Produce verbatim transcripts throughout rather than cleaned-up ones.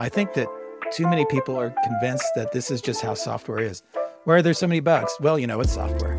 I think that too many people are convinced that this is just how software is. Why are there so many bugs? Well, you know, it's software.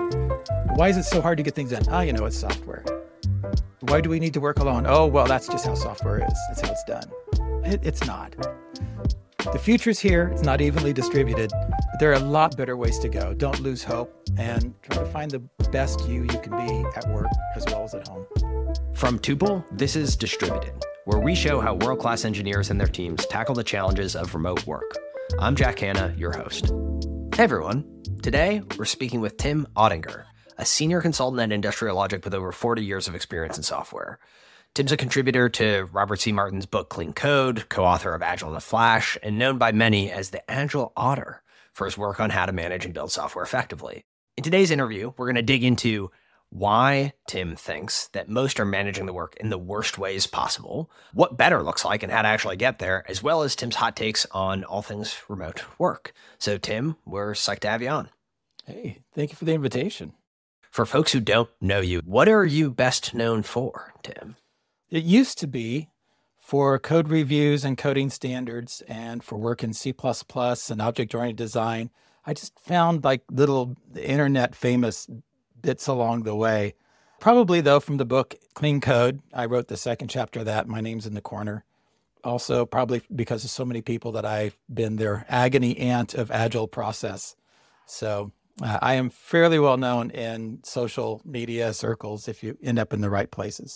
Why is it so hard to get things done? Ah, you know, it's software. Why do we need to work alone? Oh, well, that's just how software is. That's how it's done. It, it's not. The future's here. It's not evenly distributed. But there are a lot better ways to go. Don't lose hope and try to find the best you you can be at work as well as at home. From Tuple, this is Distributed, where we show how world-class engineers and their teams tackle the challenges of remote work. I'm Jack Hanna, your host. Hey everyone. Today, we're speaking with Tim Ottinger, a senior consultant at Industrial Logic with over forty years of experience in software. Tim's a contributor to Robert C. Martin's book Clean Code, co-author of Agile in a Flash, and known by many as the Agile Otter for his work on how to manage and build software effectively. In today's interview, we're going to dig into why Tim thinks that most are managing the work in the worst ways possible, what better looks like and how to actually get there, as well as Tim's hot takes on all things remote work. So Tim, we're psyched to have you on. Hey, thank you for the invitation. For folks who don't know you, what are you best known for, Tim? It used to be for code reviews and coding standards and for work in C plus plus and object-oriented design. I just found like little internet famous bits along the way. Probably though from the book Clean Code, I wrote the second chapter of that. My name's in the corner. Also probably because of so many people that I've been their agony aunt of agile process. So uh, I am fairly well known in social media circles if you end up in the right places.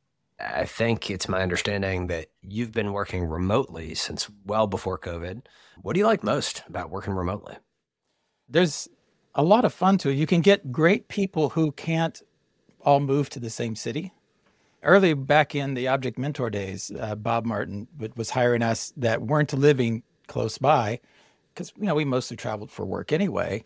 I think it's my understanding that you've been working remotely since well before COVID. What do you like most about working remotely? There's a lot of fun to it. You can get great people who can't all move to the same city. Early back in the Object Mentor days, uh, Bob Martin was hiring us that weren't living close by because, you know, we mostly traveled for work anyway.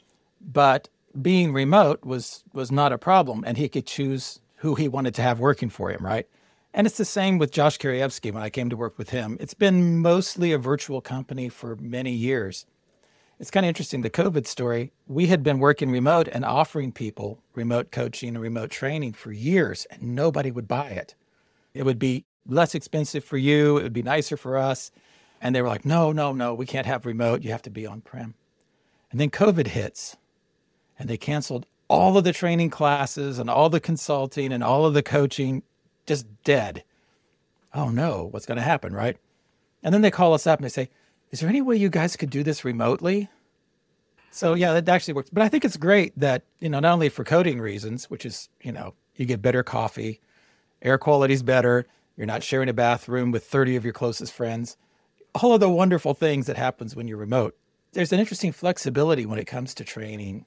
But being remote was was not a problem, and he could choose who he wanted to have working for him, right? And it's the same with Josh Kirievsky when I came to work with him. It's been mostly a virtual company for many years. It's kind of interesting, the COVID story, we had been working remote and offering people remote coaching and remote training for years, and nobody would buy it. It would be less expensive for you. It would be nicer for us. And they were like, no, no, no, we can't have remote. You have to be on-prem. And then COVID hits, and they canceled all of the training classes and all the consulting and all of the coaching, just dead. Oh no, what's going to happen, right? And then they call us up and they say, is there any way you guys could do this remotely? So yeah, that actually works. But I think it's great that, you know, not only for coding reasons, which is, you know, you get better coffee, air quality's better, you're not sharing a bathroom with thirty of your closest friends, all of the wonderful things that happens when you're remote. There's an interesting flexibility when it comes to training.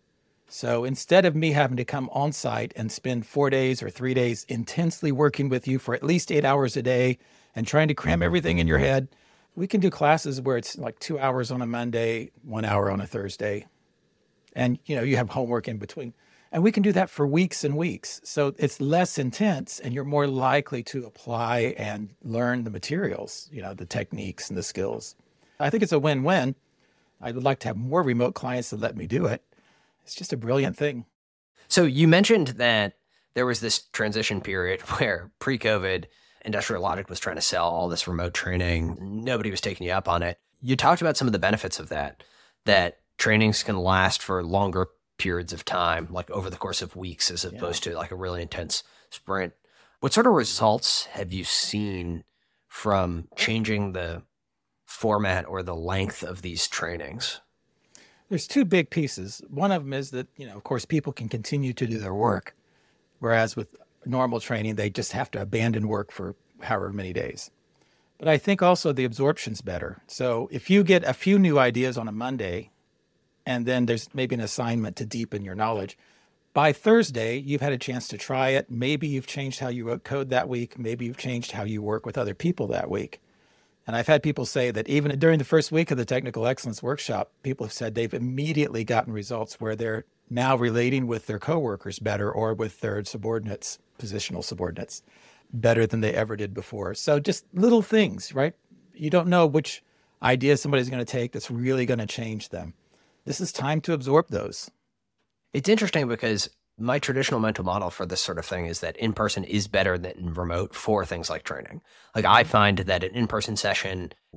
So instead of me having to come on site and spend four days or three days intensely working with you for at least eight hours a day and trying to cram everything in your head, we can do classes where it's like two hours on a Monday, one hour on a Thursday. And, you know, you have homework in between. And we can do that for weeks and weeks. So it's less intense and you're more likely to apply and learn the materials, you know, the techniques and the skills. I think it's a win-win. I would like to have more remote clients that let me do it. It's just a brilliant thing. So you mentioned that there was this transition period where pre-COVID, Industrial Logic was trying to sell all this remote training. Nobody was taking you up on it. You talked about some of the benefits of that, that trainings can last for longer periods of time, like over the course of weeks, as opposed yeah. to like a really intense sprint. What sort of results have you seen from changing the format or the length of these trainings? There's two big pieces. One of them is that, you know, of course, people can continue to do their work, whereas with normal training, they just have to abandon work for however many days. But I think also the absorption's better. So if you get a few new ideas on a Monday, and then there's maybe an assignment to deepen your knowledge, by Thursday, you've had a chance to try it. Maybe you've changed how you wrote code that week. Maybe you've changed how you work with other people that week. And I've had people say that even during the first week of the Technical Excellence Workshop, people have said they've immediately gotten results where they're now relating with their coworkers better or with their subordinates, positional subordinates, better than they ever did before. So just little things, right? You don't know which idea somebody's going to take that's really going to change them. This is time to absorb those. It's interesting because my traditional mental model for this sort of thing is that in-person is better than remote for things like training. Like I find that an in-person session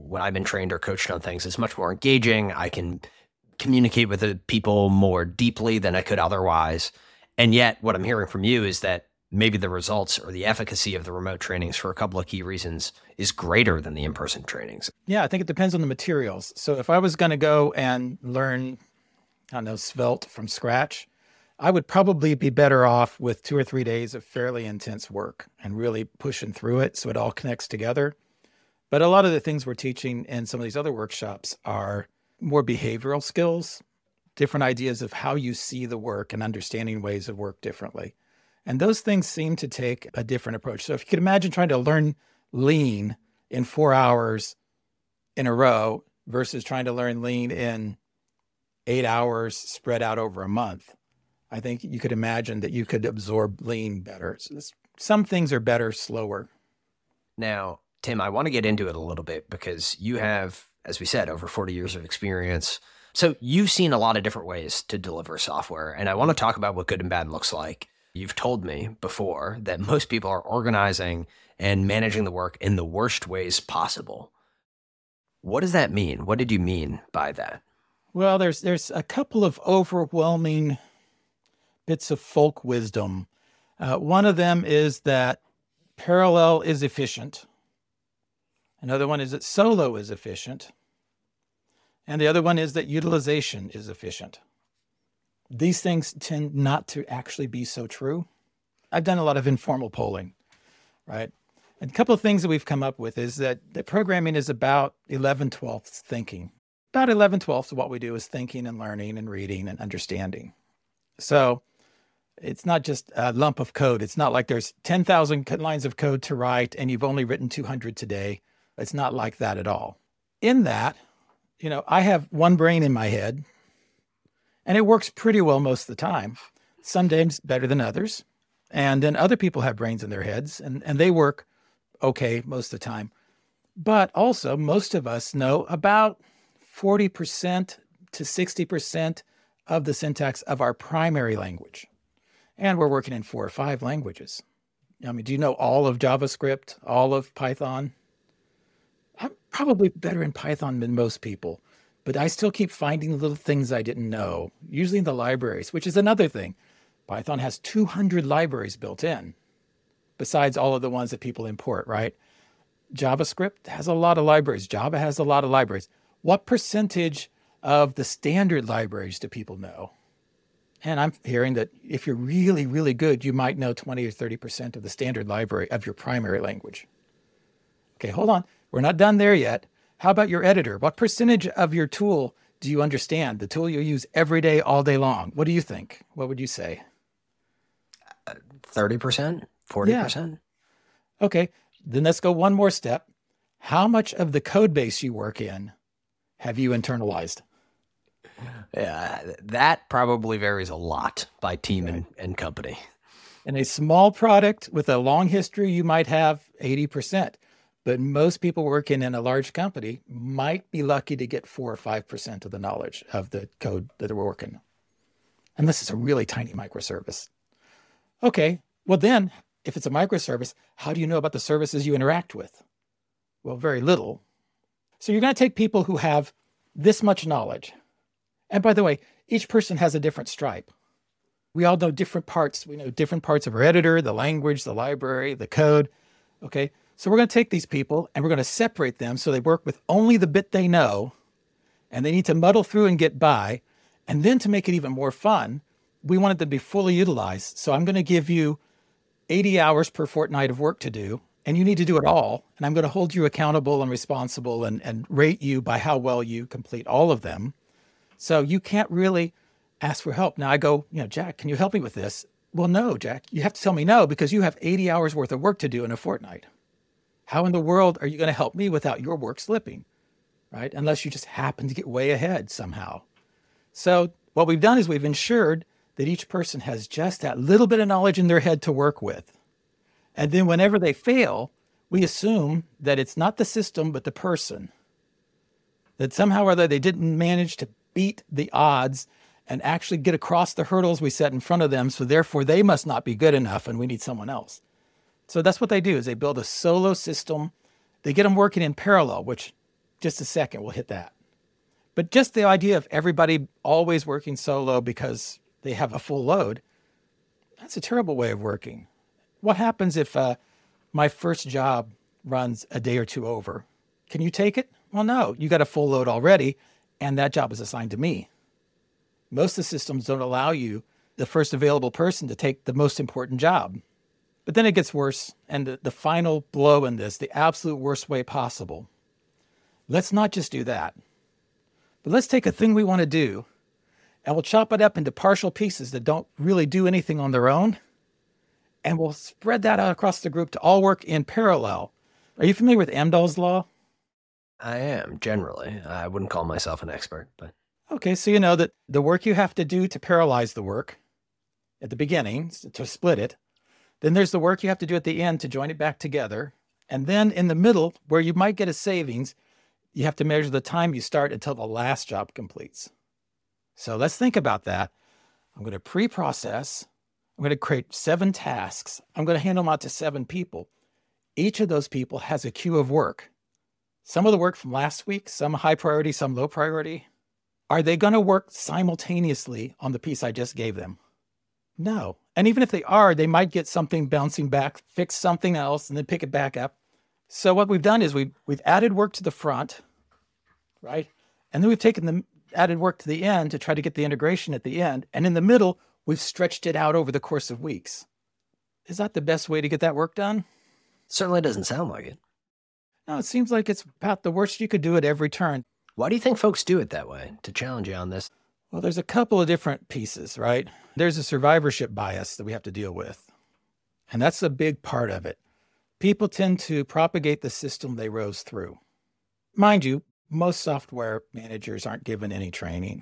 when I've been trained or coached on things, it's much more engaging. I can communicate with the people more deeply than I could otherwise. And yet what I'm hearing from you is that maybe the results or the efficacy of the remote trainings for a couple of key reasons is greater than the in-person trainings. Yeah, I think it depends on the materials. So if I was going to go and learn, I don't know, Svelte from scratch, I would probably be better off with two or three days of fairly intense work and really pushing through it so it all connects together. But a lot of the things we're teaching in some of these other workshops are more behavioral skills, different ideas of how you see the work and understanding ways of work differently. And those things seem to take a different approach. So if you could imagine trying to learn lean in four hours in a row versus trying to learn lean in eight hours spread out over a month, I think you could imagine that you could absorb lean better. So this, some things are better slower. Now, Tim, I want to get into it a little bit because you have, as we said, over forty years of experience. So you've seen a lot of different ways to deliver software. And I want to talk about what good and bad looks like. You've told me before that most people are organizing and managing the work in the worst ways possible. What does that mean? What did you mean by that? Well, there's there's a couple of overwhelming bits of folk wisdom. Uh, one of them is that parallel is efficient. Another one is that solo is efficient. And the other one is that utilization is efficient. These things tend not to actually be so true. I've done a lot of informal polling, right? And a couple of things that we've come up with is that the programming is about eleven twelfths thinking. About eleven twelfths of what we do is thinking and learning and reading and understanding. So it's not just a lump of code. It's not like there's ten thousand lines of code to write and you've only written two hundred today. It's not like that at all. In that, you know, I have one brain in my head and it works pretty well most of the time. Some days better than others. And then other people have brains in their heads and, and they work okay most of the time. But also most of us know about forty percent to sixty percent of the syntax of our primary language. And we're working in four or five languages. I mean, do you know all of JavaScript, all of Python? I'm probably better in Python than most people, but I still keep finding little things I didn't know, usually in the libraries, which is another thing. Python has two hundred libraries built in, besides all of the ones that people import, right? JavaScript has a lot of libraries. Java has a lot of libraries. What percentage of the standard libraries do people know? And I'm hearing that if you're really, really good, you might know twenty or thirty percent of the standard library of your primary language. Okay, hold on. We're not done there yet. How about your editor? What percentage of your tool do you understand? The tool you use every day, all day long. What do you think? What would you say? thirty percent? forty percent? Yeah. Okay, then let's go one more step. How much of the code base you work in have you internalized? Yeah, that probably varies a lot by team right. and, and company. In a small product with a long history, you might have eighty percent. But most people working in a large company might be lucky to get four or five percent of the knowledge of the code that they're working. Unless it's a really tiny microservice. Okay, well then, if it's a microservice, how do you know about the services you interact with? Well, very little. So you're going to take people who have this much knowledge. And by the way, each person has a different stripe. We all know different parts. We know different parts of our editor, the language, the library, the code. Okay, so we're going to take these people and we're going to separate them so they work with only the bit they know, and they need to muddle through and get by. And then to make it even more fun, we want it to be fully utilized. So I'm going to give you eighty hours per fortnight of work to do, and you need to do it all. And I'm going to hold you accountable and responsible and, and rate you by how well you complete all of them. So you can't really ask for help. Now I go, you know, Jack, can you help me with this? Well, no, Jack, you have to tell me no, because you have eighty hours worth of work to do in a fortnight. How in the world are you going to help me without your work slipping, right? Unless you just happen to get way ahead somehow. So what we've done is we've ensured that each person has just that little bit of knowledge in their head to work with. And then whenever they fail, we assume that it's not the system, but the person. That somehow or other they didn't manage to beat the odds and actually get across the hurdles we set in front of them. So therefore they must not be good enough and we need someone else. So that's what they do, is they build a solo system. They get them working in parallel, which Just a second, we'll hit that. But just the idea of everybody always working solo because they have a full load, that's a terrible way of working. What happens if uh, my first job runs a day or two over? Can you take it? Well, no, you got a full load already, and that job is assigned to me. Most of the systems don't allow you, the first available person, to take the most important job. But then it gets worse, and the, the final blow in this, the absolute worst way possible. Let's not just do that, but let's take a thing we want to do, and we'll chop it up into partial pieces that don't really do anything on their own, and we'll spread that out across the group to all work in parallel. Are you familiar with Amdahl's law? I am, generally. I wouldn't call myself an expert, but... Okay, so you know that the work you have to do to parallelize the work at the beginning, to split it, then there's the work you have to do at the end to join it back together, and then in the middle, where you might get a savings, you have to measure the time you start until the last job completes. So let's think about that. I'm going to pre-process. I'm going to create seven tasks. I'm going to hand them out to seven people. Each of those people has a queue of work. Some of the work from last week, some high priority, some low priority. Are they going to work simultaneously on the piece I just gave them? No. And even if they are, they might get something bouncing back, fix something else, and then pick it back up. So what we've done is we've, we've added work to the front, right? And then we've taken the added work to the end to try to get the integration at the end. And in the middle, we've stretched it out over the course of weeks. Is that the best way to get that work done? Certainly doesn't sound like it. No, it seems like it's about the worst you could do at every turn. Why do you think folks do it that way? To challenge you on this. Well, there's a couple of different pieces, right? There's a survivorship bias that we have to deal with. And that's a big part of it. People tend to propagate the system they rose through. Mind you, most software managers aren't given any training.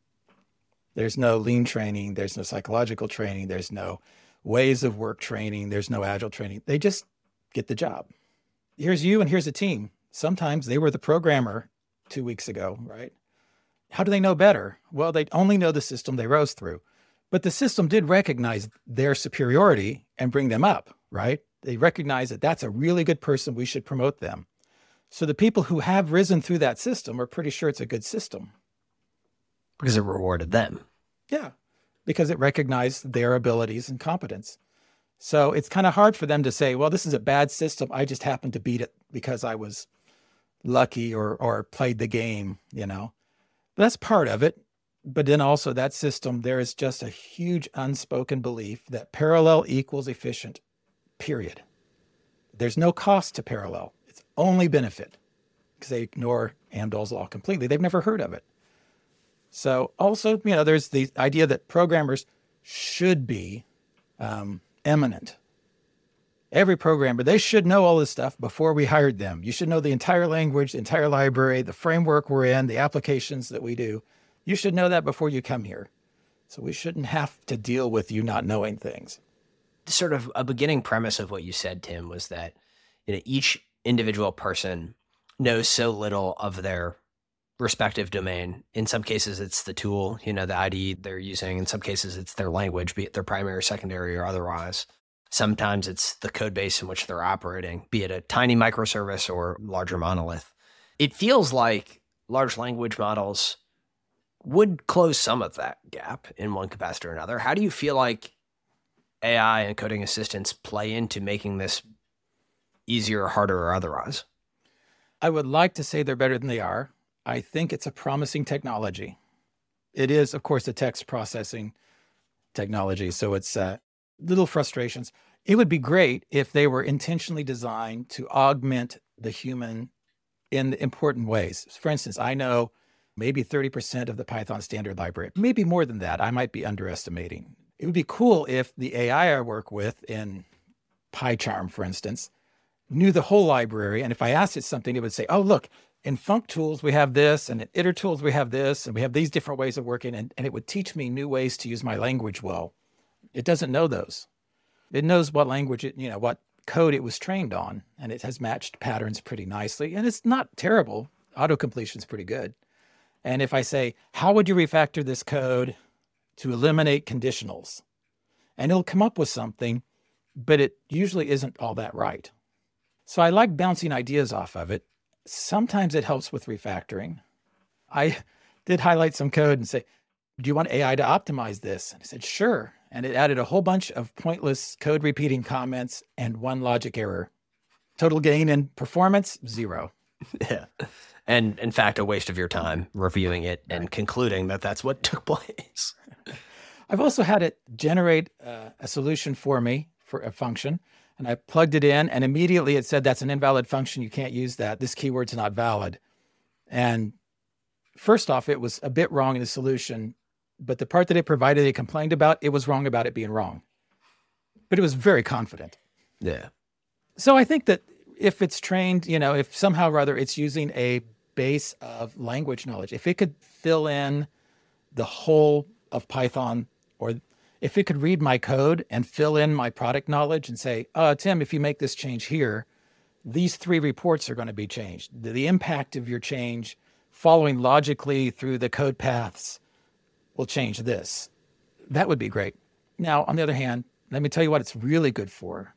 There's no lean training. There's no psychological training. There's no ways of work training. There's no agile training. They just get the job. Here's you and here's a team. Sometimes they were the programmer two weeks ago, right? How do they know better? Well, they only know the system they rose through. But the system did recognize their superiority and bring them up, right? They recognize that that's a really good person. We should promote them. So the people who have risen through that system are pretty sure it's a good system. Because it rewarded them. Yeah, because it recognized their abilities and competence. So it's kind of hard for them to say, well, this is a bad system. I just happened to beat it because I was lucky or or played the game, you know. That's part of it. But then also that system, there is just a huge unspoken belief that parallel equals efficient, period. There's no cost to parallel. It's only benefit because they ignore Amdahl's law completely. They've never heard of it. So also, you know, there's the idea that programmers should be um, eminent. Every programmer, they should know all this stuff before we hired them. You should know the entire language, the entire library, the framework we're in, the applications that we do. You should know that before you come here. So we shouldn't have to deal with you not knowing things. Sort of a beginning premise of what you said, Tim, was that, you know, each individual person knows so little of their respective domain. In some cases, it's the tool, you know, the I D E they're using. In some cases, it's their language, be it their primary, secondary, or otherwise. Sometimes it's the code base in which they're operating, be it a tiny microservice or larger monolith. It feels like large language models would close some of that gap in one capacity or another. How do you feel like A I and coding assistants play into making this easier, harder, or otherwise? I would like to say they're better than they are. I think it's a promising technology. It is, of course, a text processing technology, so it's uh, little frustrations. It would be great if they were intentionally designed to augment the human in important ways. For instance, I know maybe thirty percent of the Python standard library, maybe more than that. I might be underestimating. It would be cool if the A I I work with in PyCharm, for instance, knew the whole library. And if I asked it something, it would say, oh, look, in FuncTools, we have this, and in IterTools, we have this, and we have these different ways of working. And, and it would teach me new ways to use my language well. It doesn't know those. It knows what language, it, you know, what code it was trained on, and it has matched patterns pretty nicely. And it's not terrible. Autocompletion is pretty good. And if I say, how would you refactor this code to eliminate conditionals? And it'll come up with something, but it usually isn't all that right. So I like bouncing ideas off of it. Sometimes it helps with refactoring. I did highlight some code and say, do you want A I to optimize this? And I said, sure. And it added a whole bunch of pointless code repeating comments and one logic error. Total gain in performance, zero. Yeah. And in fact, a waste of your time reviewing it and Right. concluding that that's what took place. I've also had it generate uh, a solution for me for a function, and I plugged it in, and immediately it said, that's an invalid function. You can't use that. This keyword's not valid. And first off, it was a bit wrong in the solution, but the part that it provided, it complained about, it was wrong about it being wrong. But it was very confident. Yeah. So I think that if it's trained, you know, if somehow or other it's using a base of language knowledge, if it could fill in the whole of Python, or if it could read my code and fill in my product knowledge and say, uh, Tim, if you make this change here, these three reports are going to be changed. The, the impact of your change following logically through the code paths will change this. That would be great. Now, on the other hand, let me tell you what it's really good for.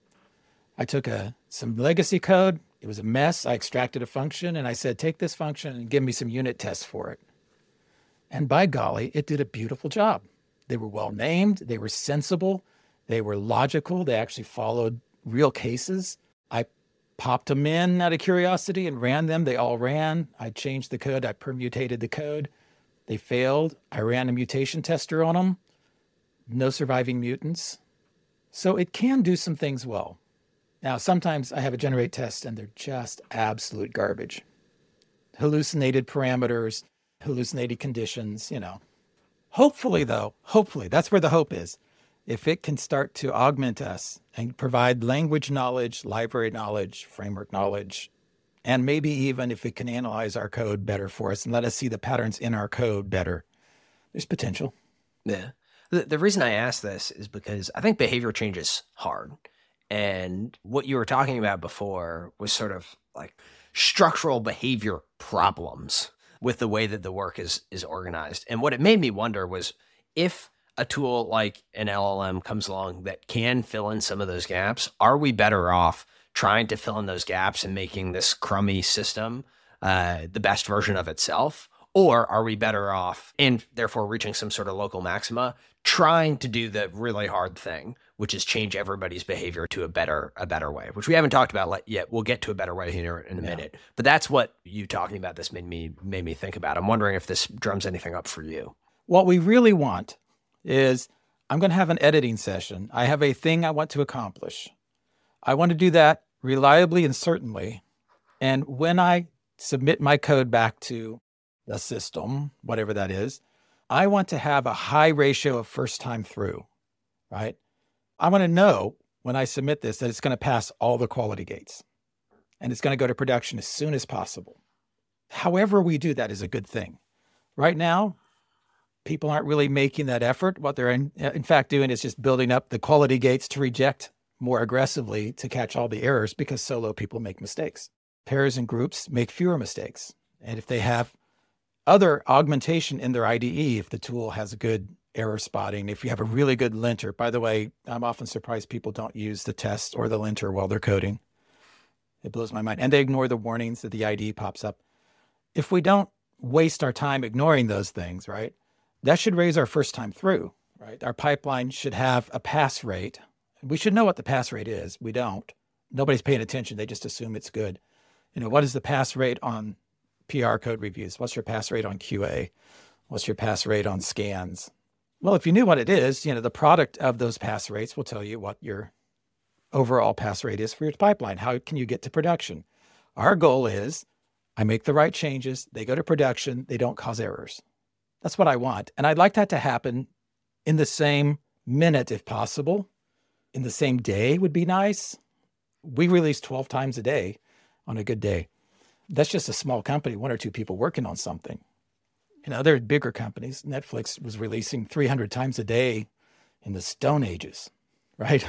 I took a some legacy code. It was a mess. I extracted a function and I said, take this function and give me some unit tests for it. And by golly, it did a beautiful job. They were well named. They were sensible. They were logical. They actually followed real cases. I popped them in out of curiosity and ran them. They all ran. I changed the code. I permutated the code. They failed. I ran a mutation tester on them. No surviving mutants. So it can do some things well. Now, sometimes I have a generate test and they're just absolute garbage. Hallucinated parameters, hallucinated conditions, you know. Hopefully, though, hopefully, that's where the hope is. If it can start to augment us and provide language knowledge, library knowledge, framework knowledge, and maybe even if it can analyze our code better for us and let us see the patterns in our code better, there's potential. Yeah. The, the reason I ask this is because I think behavior change is hard. And what you were talking about before was sort of like structural behavior problems with the way that the work is is organized. And what it made me wonder was if a tool like an L L M comes along that can fill in some of those gaps, are we better off trying to fill in those gaps and making this crummy system uh, the best version of itself? Or are we better off, and therefore reaching some sort of local maxima, trying to do the really hard thing, which is change everybody's behavior to a better a better way, which we haven't talked about yet. We'll get to a better way here in a yeah. minute. But that's what you talking about this made me made me think about. I'm wondering if this drums anything up for you. What we really want is, I'm going to have an editing session. I have a thing I want to accomplish. I want to do that reliably and certainly. And when I submit my code back to the system, whatever that is, I want to have a high ratio of first time through, right? I want to know when I submit this that it's going to pass all the quality gates and it's going to go to production as soon as possible. However we do that is a good thing. Right now, people aren't really making that effort. What they're in, in fact doing is just building up the quality gates to reject more aggressively to catch all the errors, because solo people make mistakes. Pairs and groups make fewer mistakes. And if they have other augmentation in their I D E, if the tool has a good error spotting, if you have a really good linter. By the way, I'm often surprised people don't use the test or the linter while they're coding. It blows my mind. And they ignore the warnings that the I D E pops up. If we don't waste our time ignoring those things, right, that should raise our first time through, right? Our pipeline should have a pass rate. We should know what the pass rate is. We don't. Nobody's paying attention. They just assume it's good. You know, what is the pass rate on P R code reviews? What's your pass rate on Q A? What's your pass rate on scans? Well, if you knew what it is, you know, the product of those pass rates will tell you what your overall pass rate is for your pipeline. How can you get to production? Our goal is I make the right changes. They go to production. They don't cause errors. That's what I want. And I'd like that to happen in the same minute, if possible. In the same day would be nice. We release twelve times a day on a good day. That's just a small company, one or two people working on something. You know, there are bigger companies. Netflix was releasing three hundred times a day in the Stone Ages, right?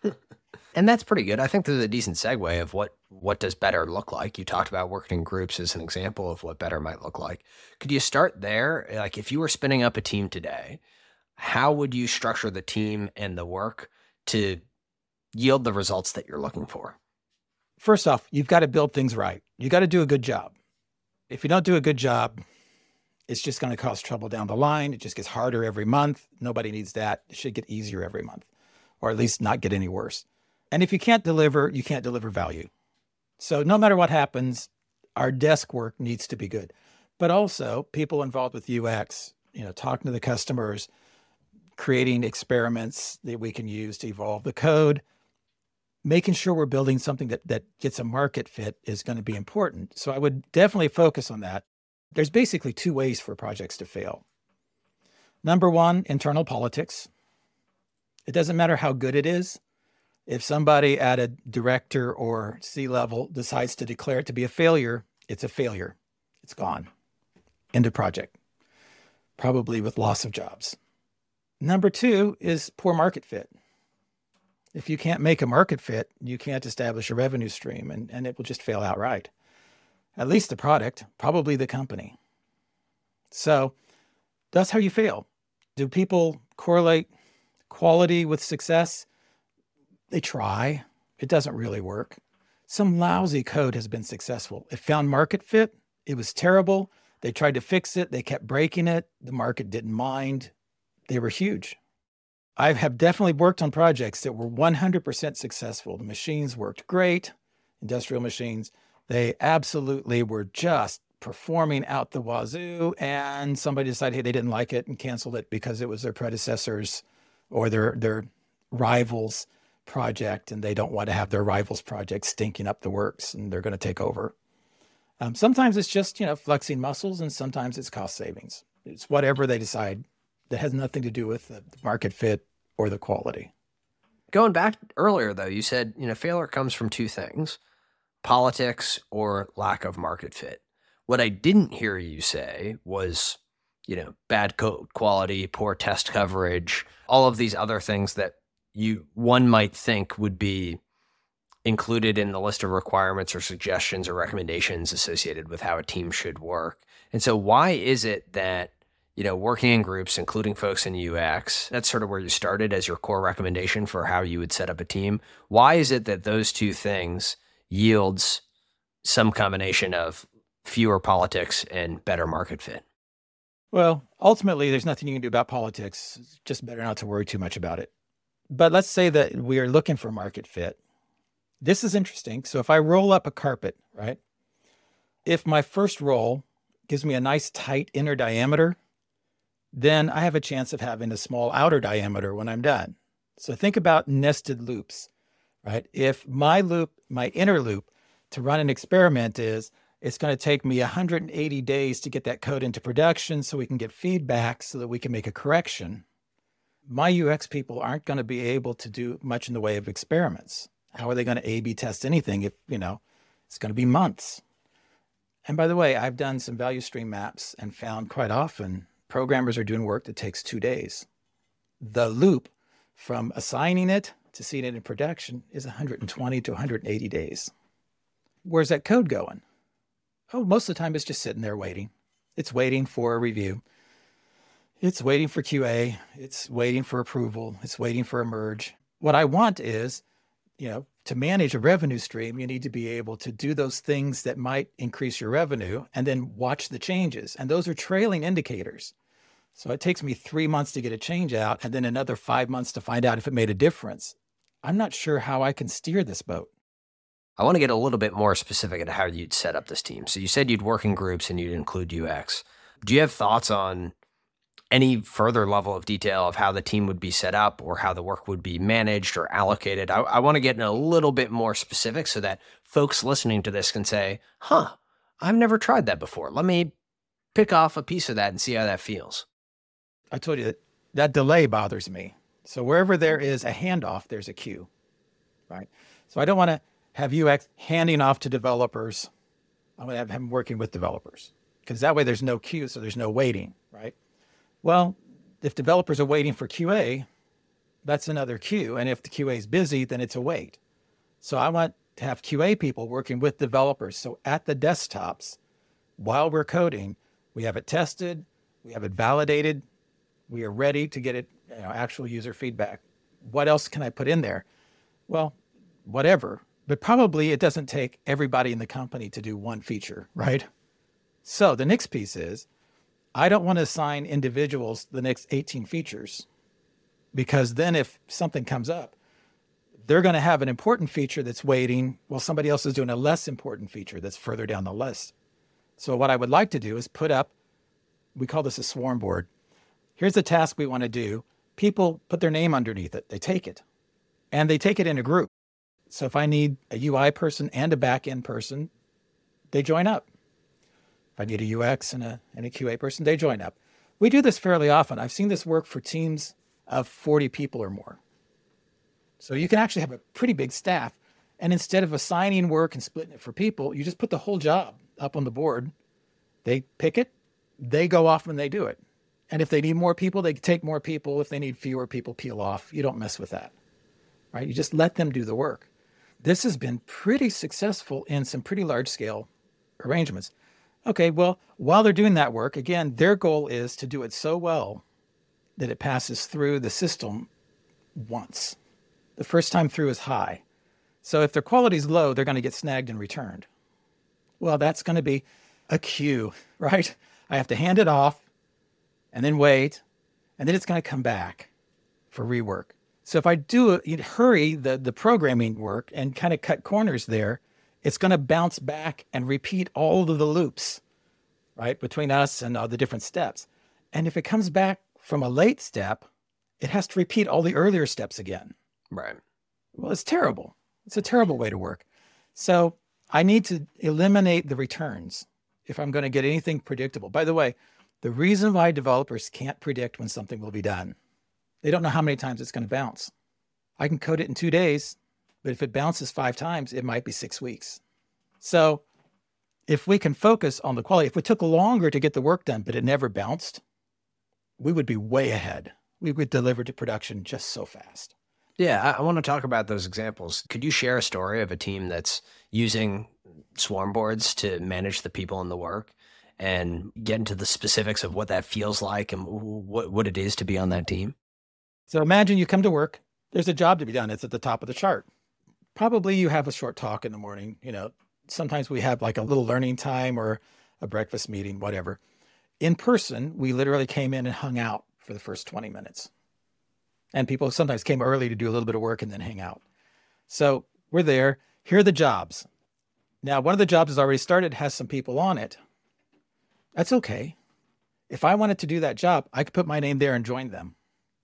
And that's pretty good. I think there's a decent segue of what, what does better look like. You talked about working in groups as an example of what better might look like. Could you start there? Like if you were spinning up a team today, how would you structure the team and the work to yield the results that you're looking for? First off, you've got to build things right. You got to do a good job. If you don't do a good job, it's just going to cause trouble down the line. It just gets harder every month. Nobody needs that. It should get easier every month, or at least not get any worse. And if you can't deliver, you can't deliver value. So no matter what happens, our desk work needs to be good. But also people involved with U X, you know, talking to the customers, creating experiments that we can use to evolve the code, making sure we're building something that, that gets a market fit is going to be important. So I would definitely focus on that. There's basically two ways for projects to fail. Number one, internal politics. It doesn't matter how good it is. If somebody at a director or C-level decides to declare it to be a failure, it's a failure. It's gone. End of project. Probably with loss of jobs. Number two is poor market fit. If you can't make a market fit, you can't establish a revenue stream, and, and it will just fail outright. At least the product, probably the company. So that's how you fail. Do people correlate quality with success? They try. It doesn't really work. Some lousy code has been successful. It found market fit. It was terrible. They tried to fix it. They kept breaking it. The market didn't mind. They were huge. I have definitely worked on projects that were one hundred percent successful. The machines worked great, industrial machines. They absolutely were just performing out the wazoo, and somebody decided, hey, they didn't like it and canceled it because it was their predecessors or their, their rivals' project, and they don't want to have their rivals' project stinking up the works, and they're going to take over. Um, sometimes it's just, you know, flexing muscles, and sometimes it's cost savings. It's whatever they decide that has nothing to do with the market fit or the quality. Going back earlier, though, you said, you know, failure comes from two things: politics or lack of market fit. What I didn't hear you say was, you know, bad code quality, poor test coverage, all of these other things that you one might think would be included in the list of requirements or suggestions or recommendations associated with how a team should work. And so why is it that, you know, working in groups, including folks in U X, that's sort of where you started as your core recommendation for how you would set up a team. Why is it that those two things yields some combination of fewer politics and better market fit? Well, ultimately, there's nothing you can do about politics. It's just better not to worry too much about it. But let's say that we are looking for market fit. This is interesting. So if I roll up a carpet, right? If my first roll gives me a nice tight inner diameter, then I have a chance of having a small outer diameter when I'm done. So think about nested loops, right? If my loop, my inner loop to run an experiment is, it's going to take me one hundred eighty days to get that code into production so we can get feedback so that we can make a correction. My U X people aren't going to be able to do much in the way of experiments. How are they going to A B test anything if, you know, it's going to be months? And by the way, I've done some value stream maps and found quite often programmers are doing work that takes two days. The loop from assigning it to seeing it in production is one hundred twenty to one hundred eighty days. Where's that code going? Oh, most of the time it's just sitting there waiting. It's waiting for a review. It's waiting for Q A. It's waiting for approval. It's waiting for a merge. What I want is, you know, to manage a revenue stream, you need to be able to do those things that might increase your revenue and then watch the changes. And those are trailing indicators. So it takes me three months to get a change out and then another five months to find out if it made a difference. I'm not sure how I can steer this boat. I want to get a little bit more specific at how you'd set up this team. So you said you'd work in groups and you'd include U X. Do you have thoughts on any further level of detail of how the team would be set up or how the work would be managed or allocated? I, I want to get in a little bit more specific so that folks listening to this can say, huh, I've never tried that before. Let me pick off a piece of that and see how that feels. I told you that, that delay bothers me. So wherever there is a handoff, there's a queue, right? So I don't want to have U X handing off to developers. I want to have him working with developers because that way there's no queue, so there's no waiting, right? Well, if developers are waiting for Q A, that's another queue. And if the Q A is busy, then it's a wait. So I want to have Q A people working with developers. So at the desktops, while we're coding, we have it tested, we have it validated, we are ready to get it, you know, actual user feedback. What else can I put in there? Well, whatever. but probably it doesn't take everybody in the company to do one feature, right? So the next piece is, I don't want to assign individuals the next eighteen features, because then if something comes up, they're going to have an important feature that's waiting while somebody else is doing a less important feature that's further down the list. So what I would like to do is put up, we call this a swarm board. Here's the task we want to do. People put their name underneath it. They take it, and they take it in a group. So if I need a U I person and a back-end person, they join up. If I need a U X and a, and a Q A person, they join up. We do this fairly often. I've seen this work for teams of forty people or more. So you can actually have a pretty big staff. And instead of assigning work and splitting it for people, you just put the whole job up on the board. They pick it, they go off and they do it. And if they need more people, they take more people. If they need fewer people, peel off. You don't mess with that, right? You just let them do the work. This has been pretty successful in some pretty large scale arrangements. Okay, well, while they're doing that work, again, their goal is to do it so well that it passes through the system once. The first time through is high. So if their quality is low, they're going to get snagged and returned. Well, that's going to be a queue, right? I have to hand it off and then wait, and then it's going to come back for rework. So if I do it, hurry the, the programming work and kind of cut corners there, it's going to bounce back and repeat all of the loops, right, between us and all the different steps. And if it comes back from a late step, it has to repeat all the earlier steps again. Right. Well, it's terrible. It's a terrible way to work. So I need to eliminate the returns if I'm going to get anything predictable. By the way, the reason why developers can't predict when something will be done, they don't know how many times it's going to bounce. I can code it in two days, but if it bounces five times, it might be six weeks. So if we can focus on the quality, if it took longer to get the work done, but it never bounced, we would be way ahead. We would deliver to production just so fast. Yeah, I, I want to talk about those examples. Could you share a story of a team that's using swarm boards to manage the people in the work and get into the specifics of what that feels like and what, what it is to be on that team? So imagine you come to work. There's a job to be done. It's at the top of the chart. Probably you have a short talk in the morning. You know, sometimes we have like a little learning time or a breakfast meeting, whatever. In person, we literally came in and hung out for the first twenty minutes. And people sometimes came early to do a little bit of work and then hang out. So we're there. Here are the jobs. Now, one of the jobs has already started, has some people on it. That's okay. If I wanted to do that job, I could put my name there and join them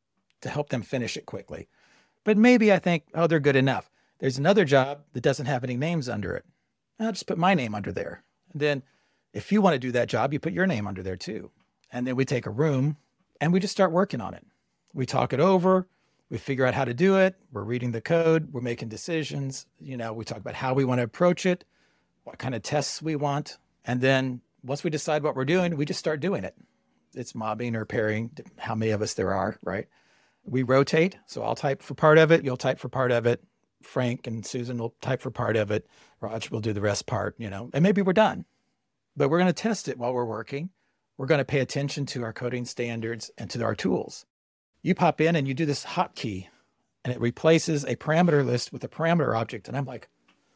to help them finish it quickly. But maybe I think, oh, they're good enough. There's another job that doesn't have any names under it. I'll just put my name under there. And then if you want to do that job, you put your name under there too. And then we take a room and we just start working on it. We talk it over. We figure out how to do it. We're reading the code. We're making decisions. You know, we talk about how we want to approach it, what kind of tests we want. And then once we decide what we're doing, we just start doing it. It's mobbing or pairing, how many of us there are, right? We rotate. So I'll type for part of it. You'll type for part of it. Frank and Susan will type for part of it. Raj will do the rest part, you know, and maybe we're done. But we're going to test it while we're working. We're going to pay attention to our coding standards and to our tools. You pop in and you do this hotkey and it replaces a parameter list with a parameter object. And I'm like,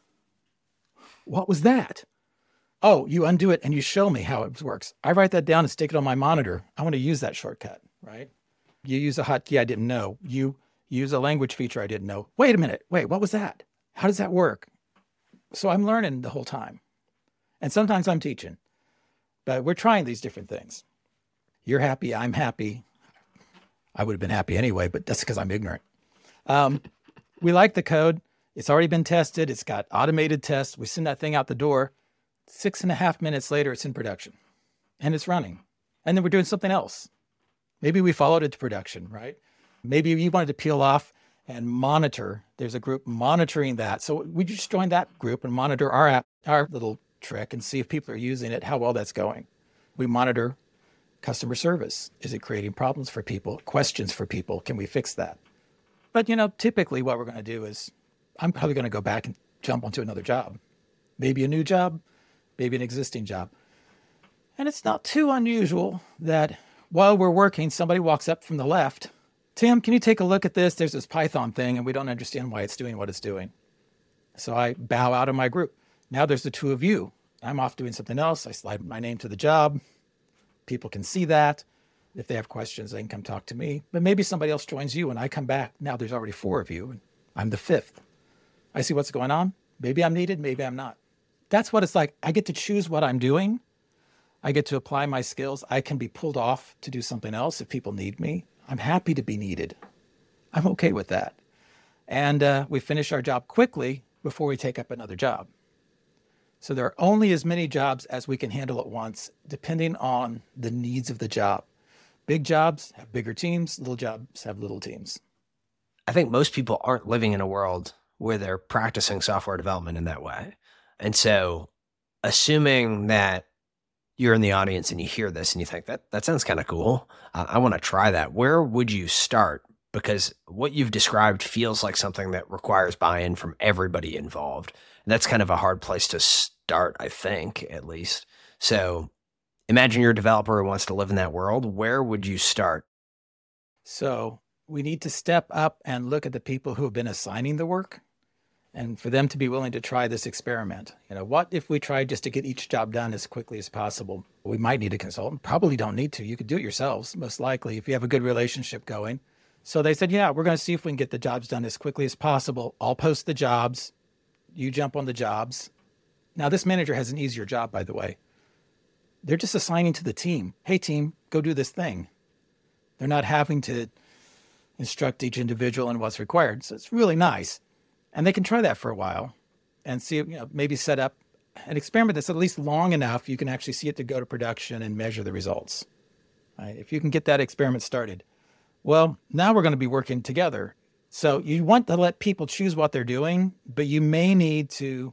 what was that? Oh, you undo it and you show me how it works. I write that down and stick it on my monitor. I want to use that shortcut, right? You use a hotkey I didn't know. You use a language feature I didn't know. Wait a minute. Wait, what was that? How does that work? So I'm learning the whole time. And sometimes I'm teaching. But we're trying these different things. You're happy. I'm happy. I would have been happy anyway, but that's because I'm ignorant. Um, we like the code. It's already been tested. It's got automated tests. We send that thing out the door. Six and a half minutes later, it's in production and it's running. And then we're doing something else. Maybe we followed it to production, right? Maybe you wanted to peel off and monitor. There's a group monitoring that. So we just join that group and monitor our app, our little trick, and see if people are using it, how well that's going. We monitor customer service. Is it creating problems for people? Questions for people? Can we fix that? But, you know, typically what we're going to do is I'm probably going to go back and jump onto another job. Maybe a new job, maybe an existing job. And it's not too unusual that while we're working, somebody walks up from the left. Tim, can you take a look at this? There's this Python thing and we don't understand why it's doing what it's doing. So I bow out of my group. Now there's the two of you. I'm off doing something else. I slide my name to the job. People can see that. If they have questions, they can come talk to me. But maybe somebody else joins you and I come back. Now there's already four of you and I'm the fifth. I see what's going on. Maybe I'm needed, maybe I'm not. That's what it's like. I get to choose what I'm doing. I get to apply my skills. I can be pulled off to do something else if people need me. I'm happy to be needed. I'm okay with that. And uh, we finish our job quickly before we take up another job. So there are only as many jobs as we can handle at once, depending on the needs of the job. Big jobs have bigger teams, little jobs have little teams. I think most people aren't living in a world where they're practicing software development in that way. And so assuming that you're in the audience and you hear this and you think that that sounds kind of cool, uh, I want to try that. Where would you start? Because what you've described feels like something that requires buy-in from everybody involved. And that's kind of a hard place to start, I think, at least. So imagine you're a developer who wants to live in that world. Where would you start? So we need to step up and look at the people who have been assigning the work and for them to be willing to try this experiment. You know, what if we tried just to get each job done as quickly as possible? We might need a consultant. Probably don't need to. You could do it yourselves, most likely, if you have a good relationship going. So they said, yeah, we're going to see if we can get the jobs done as quickly as possible. I'll post the jobs. You jump on the jobs. Now, this manager has an easier job, by the way. They're just assigning to the team, hey, team, go do this thing. They're not having to instruct each individual in what's required. So it's really nice. And they can try that for a while and see, you know, maybe set up an experiment that's at least long enough you can actually see it to go to production and measure the results. Right? If you can get that experiment started. Well, now we're going to be working together. So you want to let people choose what they're doing, but you may need to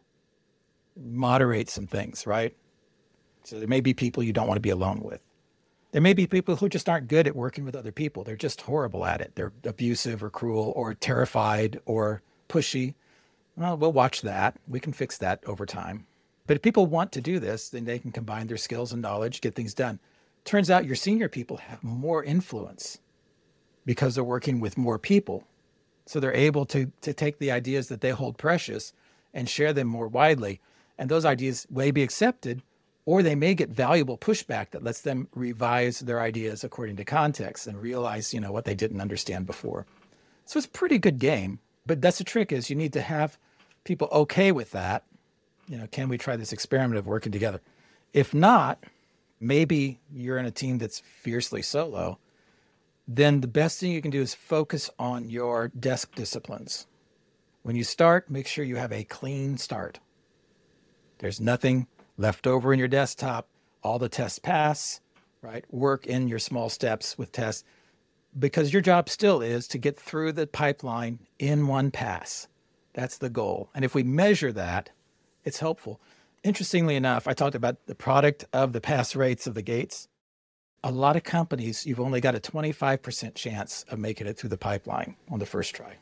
moderate some things, right? So there may be people you don't want to be alone with. There may be people who just aren't good at working with other people. They're just horrible at it. They're abusive or cruel or terrified or pushy. Well, we'll watch that. We can fix that over time. But if people want to do this, then they can combine their skills and knowledge, get things done. Turns out your senior people have more influence because they're working with more people. So they're able to, to take the ideas that they hold precious and share them more widely. And those ideas may be accepted, or they may get valuable pushback that lets them revise their ideas according to context and realize, you know, what they didn't understand before. So it's a pretty good game. But that's the trick, is you need to have people okay with that. You know, can we try this experiment of working together? If not, maybe you're in a team that's fiercely solo. Then the best thing you can do is focus on your desk disciplines. When you start, make sure you have a clean start. There's nothing left over in your desktop. All the tests pass, right? Work in your small steps with tests, because your job still is to get through the pipeline in one pass. That's the goal. And if we measure that, it's helpful. Interestingly enough, I talked about the product of the pass rates of the gates. A lot of companies, you've only got a twenty-five percent chance of making it through the pipeline on the first try.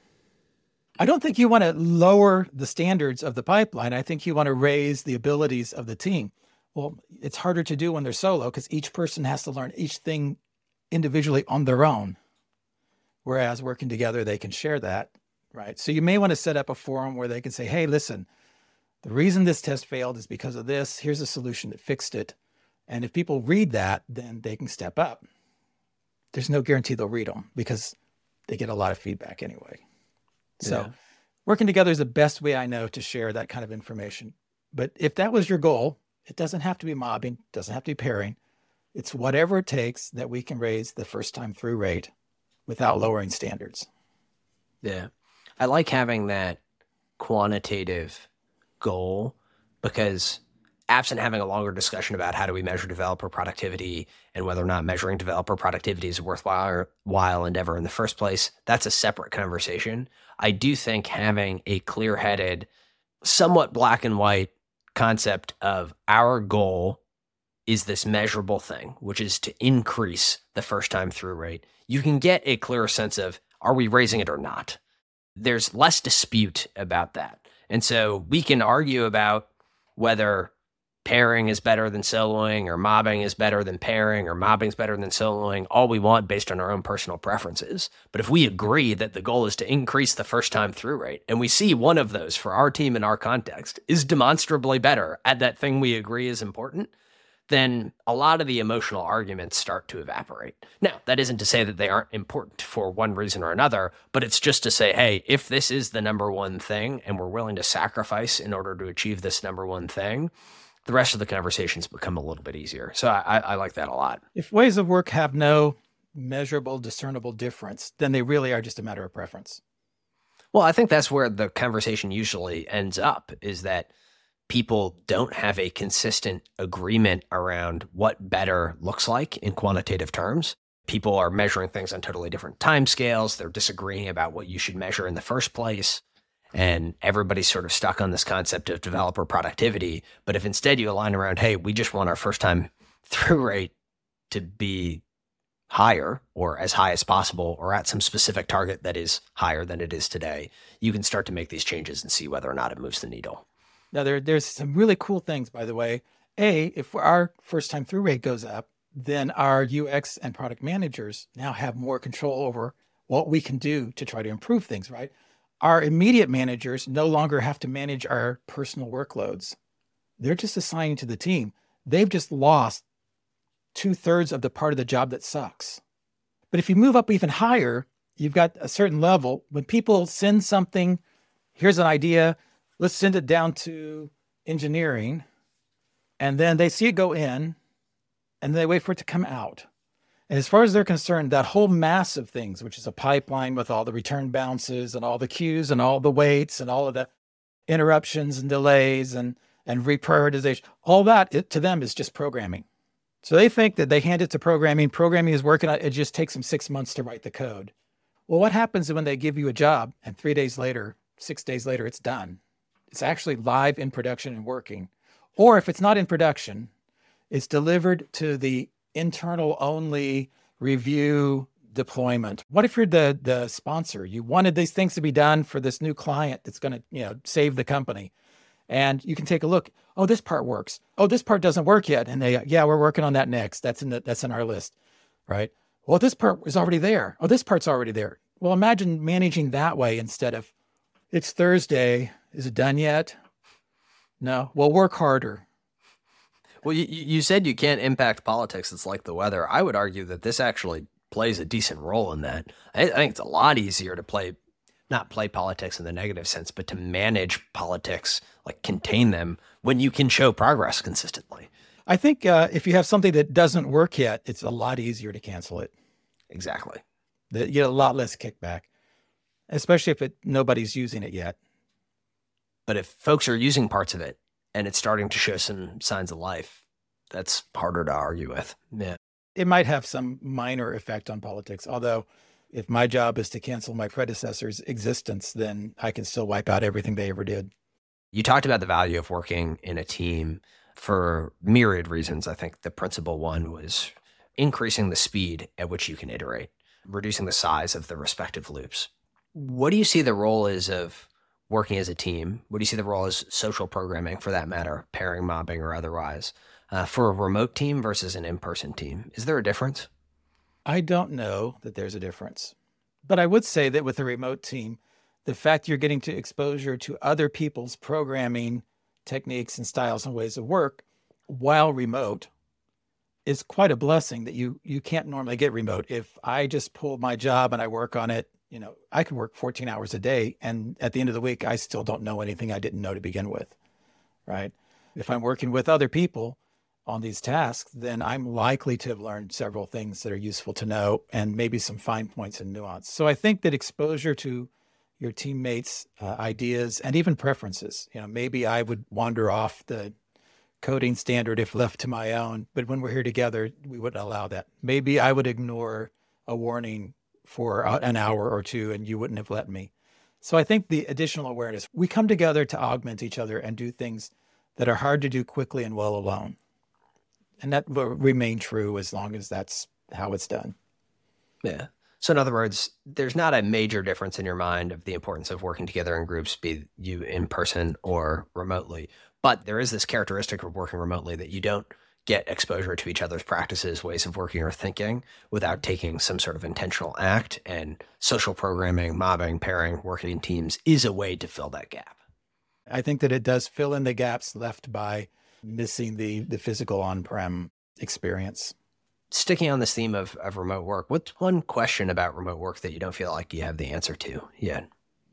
I don't think you want to lower the standards of the pipeline. I think you want to raise the abilities of the team. Well, it's harder to do when they're solo because each person has to learn each thing individually on their own. Whereas working together, they can share that, right? So you may want to set up a forum where they can say, hey, listen, the reason this test failed is because of this. Here's a solution that fixed it. And if people read that, then they can step up. There's no guarantee they'll read them because they get a lot of feedback anyway. So yeah. Working together is the best way I know to share that kind of information. But if that was your goal, it doesn't have to be mobbing, doesn't have to be pairing. It's whatever it takes that we can raise the first time through rate without lowering standards. Yeah. I like having that quantitative goal because absent having a longer discussion about how do we measure developer productivity and whether or not measuring developer productivity is a worthwhile while endeavor in the first place, that's a separate conversation. I do think having a clear-headed, somewhat black and white concept of our goal is this measurable thing, which is to increase the first time through rate. You can get a clearer sense of, are we raising it or not? There's less dispute about that. And so we can argue about whether pairing is better than soloing, or mobbing is better than pairing, or mobbing is better than soloing, all we want based on our own personal preferences. But if we agree that the goal is to increase the first time through rate, and we see one of those for our team in our context is demonstrably better at that thing we agree is important, then a lot of the emotional arguments start to evaporate. Now, that isn't to say that they aren't important for one reason or another, but it's just to say, hey, if this is the number one thing and we're willing to sacrifice in order to achieve this number one thing, the rest of the conversations become a little bit easier. So I, I like that a lot. If ways of work have no measurable, discernible difference, then they really are just a matter of preference. Well, I think that's where the conversation usually ends up, is that people don't have a consistent agreement around what better looks like in quantitative terms. People are measuring things on totally different timescales. They're disagreeing about what you should measure in the first place. And everybody's sort of stuck on this concept of developer productivity. But if instead you align around, hey, we just want our first time through rate to be higher or as high as possible, or at some specific target that is higher than it is today, you can start to make these changes and see whether or not it moves the needle. Now, there, there's some really cool things, by the way. A, if our first time through rate goes up, then our U X and product managers now have more control over what we can do to try to improve things, right? Our immediate managers no longer have to manage our personal workloads. They're just assigning to the team. They've just lost two thirds of the part of the job that sucks. But if you move up even higher, you've got a certain level. When people send something, here's an idea, let's send it down to engineering, and then they see it go in, and they wait for it to come out. And as far as they're concerned, that whole mass of things, which is a pipeline with all the return bounces and all the queues and all the waits and all of the interruptions and delays and, and reprioritization, all that it, to them is just programming. So they think that they hand it to programming. Programming is working on it. It just takes them six months to write the code. Well, what happens when they give you a job and three days later, six days later, it's done? It's actually live in production and working. Or if it's not in production, it's delivered to the internal only review deployment. What if you're the, the sponsor? You wanted these things to be done for this new client that's going to, you know, save the company. And you can take a look. Oh, this part works. Oh, this part doesn't work yet. And they, yeah, we're working on that next. That's in the, that's in our list, right? Well, this part is already there. Oh, this part's already there. Well, imagine managing that way instead of, it's Thursday. Is it done yet? No. Well, work harder. Well, you, you said you can't impact politics. It's like the weather. I would argue that this actually plays a decent role in that. I, I think it's a lot easier to play, not play politics in the negative sense, but to manage politics, like contain them, when you can show progress consistently. I think uh, if you have something that doesn't work yet, it's a lot easier to cancel it. Exactly. You get a lot less kickback, especially if it, nobody's using it yet. But if folks are using parts of it and it's starting to show some signs of life, that's harder to argue with. Yeah. It might have some minor effect on politics. Although if my job is to cancel my predecessor's existence, then I can still wipe out everything they ever did. You talked about the value of working in a team for myriad reasons. I think the principal one was increasing the speed at which you can iterate, reducing the size of the respective loops. What do you see the role is of working as a team? What do you see the role as social programming, for that matter, pairing, mobbing, or otherwise, uh, for a remote team versus an in-person team? Is there a difference? I don't know that there's a difference, but I would say that with a remote team, the fact you're getting to exposure to other people's programming techniques and styles and ways of work while remote is quite a blessing that you you can't normally get remote. If I just pull my job and I work on it, you know, I can work fourteen hours a day, and at the end of the week, I still don't know anything I didn't know to begin with, right? If I'm working with other people on these tasks, then I'm likely to have learned several things that are useful to know and maybe some fine points and nuance. So I think that exposure to your teammates' uh, ideas and even preferences, you know, maybe I would wander off the coding standard if left to my own, but when we're here together, we wouldn't allow that. Maybe I would ignore a warning for an hour or two and you wouldn't have let me. So I think the additional awareness, we come together to augment each other and do things that are hard to do quickly and well alone. And that will remain true as long as that's how it's done. Yeah. So in other words, there's not a major difference in your mind of the importance of working together in groups, be you in person or remotely. But there is this characteristic of working remotely that you don't get exposure to each other's practices, ways of working or thinking without taking some sort of intentional act. And social programming, mobbing, pairing, working in teams is a way to fill that gap. I think that it does fill in the gaps left by missing the the physical on-prem experience. Sticking on this theme of, of remote work, what's one question about remote work that you don't feel like you have the answer to yet?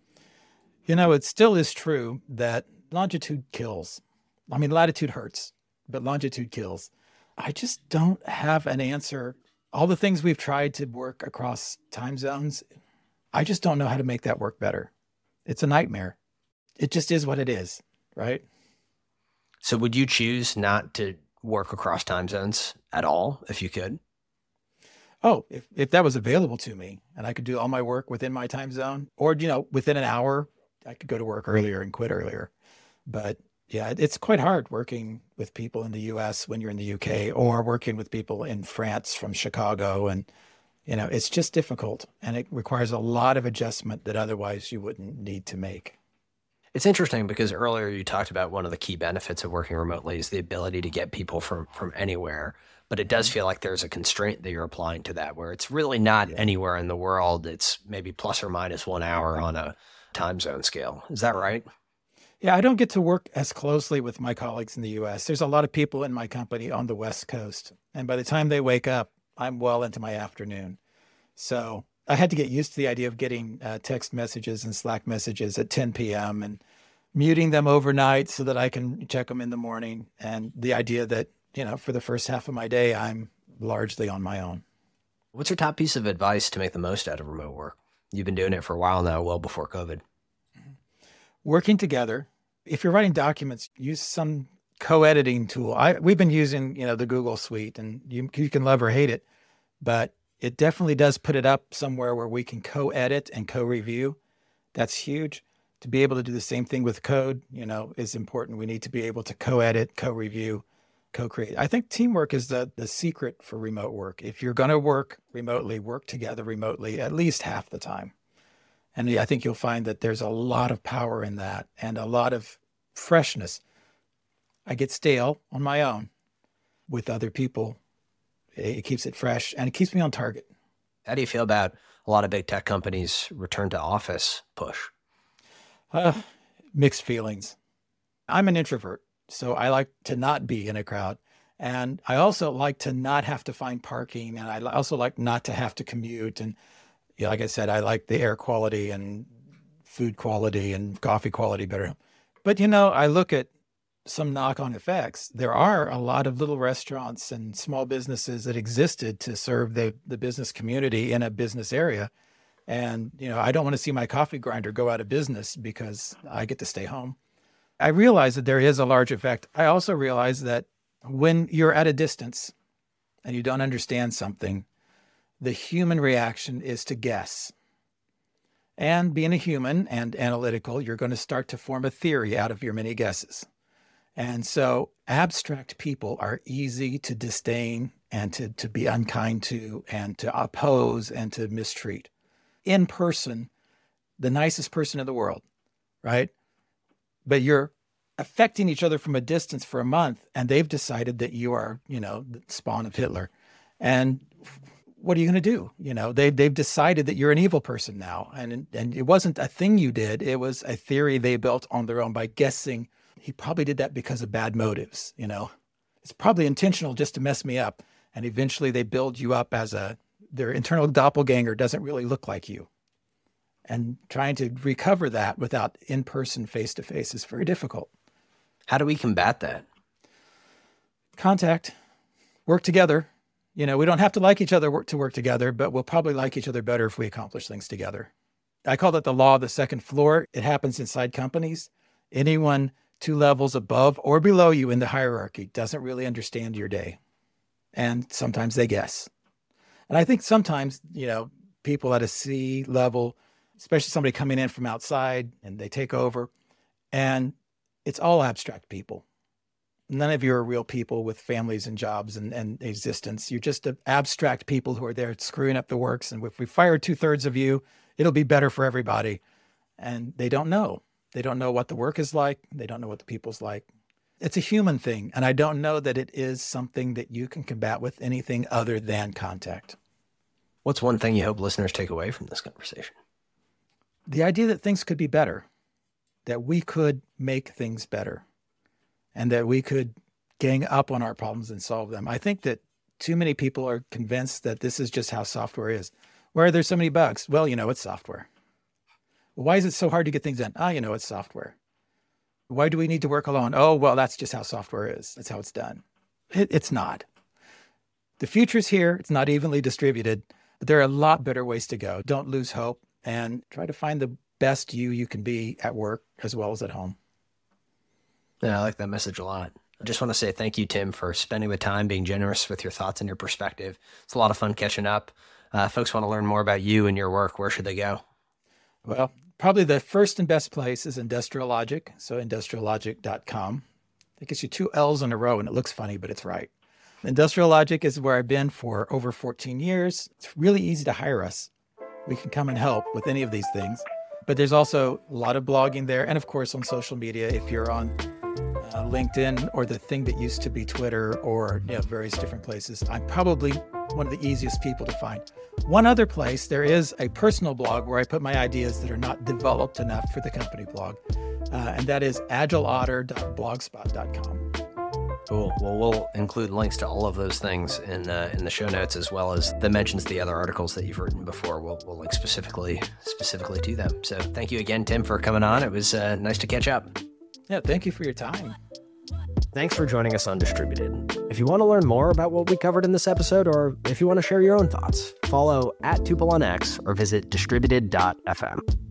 You know, it still is true that longitude kills. I mean, latitude hurts, but longitude kills. I just don't have an answer. All the things we've tried to work across time zones, I just don't know how to make that work better. It's a nightmare. It just is what it is, right? So would you choose not to work across time zones at all if you could? Oh, if, if that was available to me and I could do all my work within my time zone, or, you know, within an hour, I could go to work earlier and quit earlier. But yeah, it's quite hard working with people in the U S when you're in the U K, or working with people in France from Chicago. And, you know, it's just difficult, and it requires a lot of adjustment that otherwise you wouldn't need to make. It's interesting because earlier you talked about one of the key benefits of working remotely is the ability to get people from, from anywhere. But it does feel like there's a constraint that you're applying to that, where it's really not yeah. anywhere in the world. It's maybe plus or minus one hour on a time zone scale. Is that right? Yeah, I don't get to work as closely with my colleagues in the U S. There's a lot of people in my company on the West Coast, and by the time they wake up, I'm well into my afternoon. So I had to get used to the idea of getting uh, text messages and Slack messages at ten p.m. and muting them overnight so that I can check them in the morning. And the idea that, you know, for the first half of my day, I'm largely on my own. What's your top piece of advice to make the most out of remote work? You've been doing it for a while now, well before COVID. Working together. If you're writing documents, use some co-editing tool. I, we've been using, you know, the Google Suite, and you, you can love or hate it, but it definitely does put it up somewhere where we can co-edit and co-review. That's huge. To be able to do the same thing with code, you know, is important. We need to be able to co-edit, co-review, co-create. I think teamwork is the, the secret for remote work. If you're going to work remotely, work together remotely at least half the time. And I think you'll find that there's a lot of power in that and a lot of freshness. I get stale on my own. With other people, it keeps it fresh and it keeps me on target. How do you feel about a lot of big tech companies' return to office push? Uh, mixed feelings. I'm an introvert, so I like to not be in a crowd. And I also like to not have to find parking. And I also like not to have to commute. And yeah, like I said, I like the air quality and food quality and coffee quality better. But, you know, I look at some knock-on effects. There are a lot of little restaurants and small businesses that existed to serve the, the business community in a business area. And, you know, I don't want to see my coffee grinder go out of business because I get to stay home. I realize that there is a large effect. I also realize that when you're at a distance and you don't understand something, the human reaction is to guess. And being a human and analytical, you're going to start to form a theory out of your many guesses. And so abstract people are easy to disdain and to, to be unkind to and to oppose and to mistreat. In person, the nicest person in the world, right? But you're affecting each other from a distance for a month, and they've decided that you are, you know, the spawn of Hitler. And what are you going to do? You know, they, they've decided that you're an evil person now. And, and it wasn't a thing you did. It was a theory they built on their own by guessing. He probably did that because of bad motives, you know. It's probably intentional just to mess me up. And eventually they build you up as a, their internal doppelganger doesn't really look like you. And trying to recover that without in-person face-to-face is very difficult. How do we combat that? Contact, work together. You know, we don't have to like each other work to work together, but we'll probably like each other better if we accomplish things together. I call that the law of the second floor. It happens inside companies. Anyone two levels above or below you in the hierarchy doesn't really understand your day. And sometimes they guess. And I think sometimes, you know, people at a C level, especially somebody coming in from outside, and they take over, and it's all abstract people. None of you are real people with families and jobs and, and existence. You're just abstract people who are there screwing up the works. And if we fire two thirds of you, it'll be better for everybody. And they don't know. They don't know what the work is like. They don't know what the people's like. It's a human thing, and I don't know that it is something that you can combat with anything other than contact. What's one thing you hope listeners take away from this conversation? The idea that things could be better, that we could make things better, and that we could gang up on our problems and solve them. I think that too many people are convinced that this is just how software is. Why are there so many bugs? Well, you know, it's software. Why is it so hard to get things done? Ah, you know, it's software. Why do we need to work alone? Oh, well, that's just how software is. That's how it's done. It, it's not. The future's here. It's not evenly distributed, but there are a lot better ways to go. Don't lose hope and try to find the best you you can be at work as well as at home. Yeah, I like that message a lot. I just want to say thank you, Tim, for spending the time, being generous with your thoughts and your perspective. It's a lot of fun catching up. Uh, folks want to learn more about you and your work. Where should they go? Well, probably the first and best place is Industrial Logic, so industrial logic dot com. It gets you two L's in a row, and it looks funny, but it's right. Industrial Logic is where I've been for over fourteen years. It's really easy to hire us. We can come and help with any of these things. But there's also a lot of blogging there, and of course on social media, if you're on uh, LinkedIn or the thing that used to be Twitter or you know, various different places, I'm probably one of the easiest people to find. One other place, there is a personal blog where I put my ideas that are not developed enough for the company blog, uh, and that is agile otter dot blogspot dot com. Cool. Well, we'll include links to all of those things in uh, in the show notes, as well as the mentions of the other articles that you've written before. We'll, we'll link specifically specifically to them. So thank you again, Tim, for coming on. It was uh, nice to catch up. Yeah, thank you for your time. Thanks for joining us on Distributed. If you want to learn more about what we covered in this episode, or if you want to share your own thoughts, follow at Tuple on X or visit distributed dot f m.